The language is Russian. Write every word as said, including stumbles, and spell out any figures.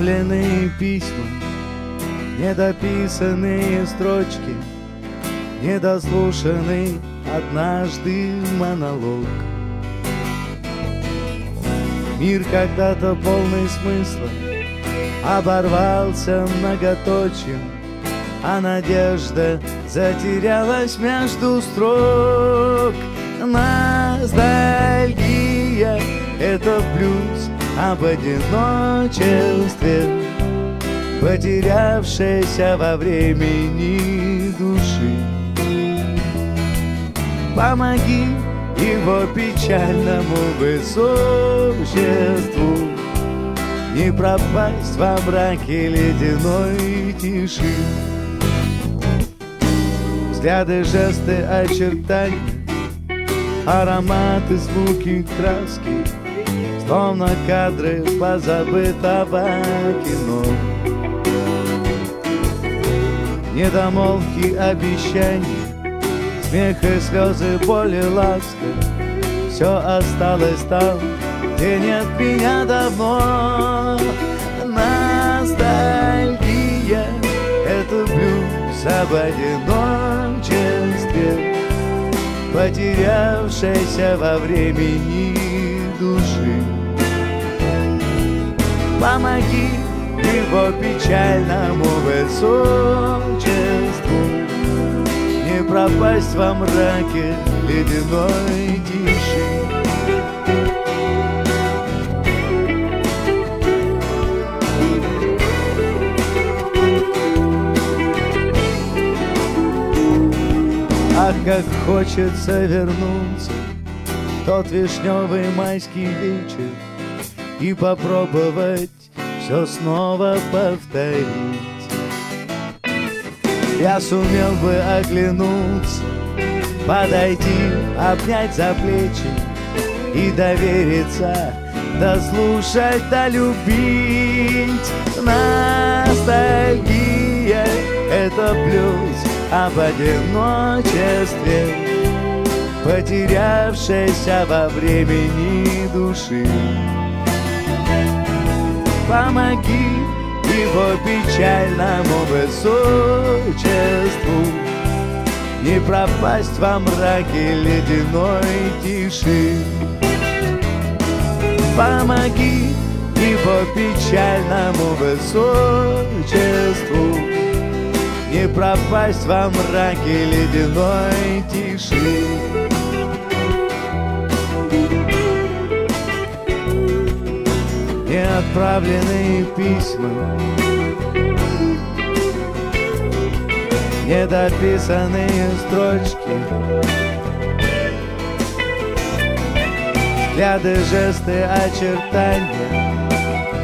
Неотправленные письма, недописанные строчки, недослушанный однажды монолог. Мир, когда-то полный смысла, оборвался многоточием, а надежда затерялась между строк. Ностальгия — это блюз об одиночестве, потерявшейся во времени души. Помоги его печальному высочеству не пропасть во мраке ледяной тиши. Взгляды, жесты, очертания, ароматы, звуки, краски, словно кадры позабытого кино. Недомолвки, обещания, смех и слезы, боль и ласка, все осталось там, где нет меня давно. Ностальгия — это блюз об одиночестве, потерявшейся во времени души. Помоги его печальному высочеству не пропасть во мраке ледяной тиши. Ах, как хочется вернуться в тот вишневый майский вечер и попробовать все снова повторить. Я сумел бы оглянуться, подойти, обнять за плечи и довериться, дослушать, долюбить. Ностальгия — это блюз об одиночестве, потерявшейся во времени души. Помоги его печальному высочеству не пропасть во мраке ледяной тиши. Помоги его печальному высочеству не пропасть во мраке ледяной тиши. Неотправленные письма, недописанные строчки, взгляды, жесты, очертания,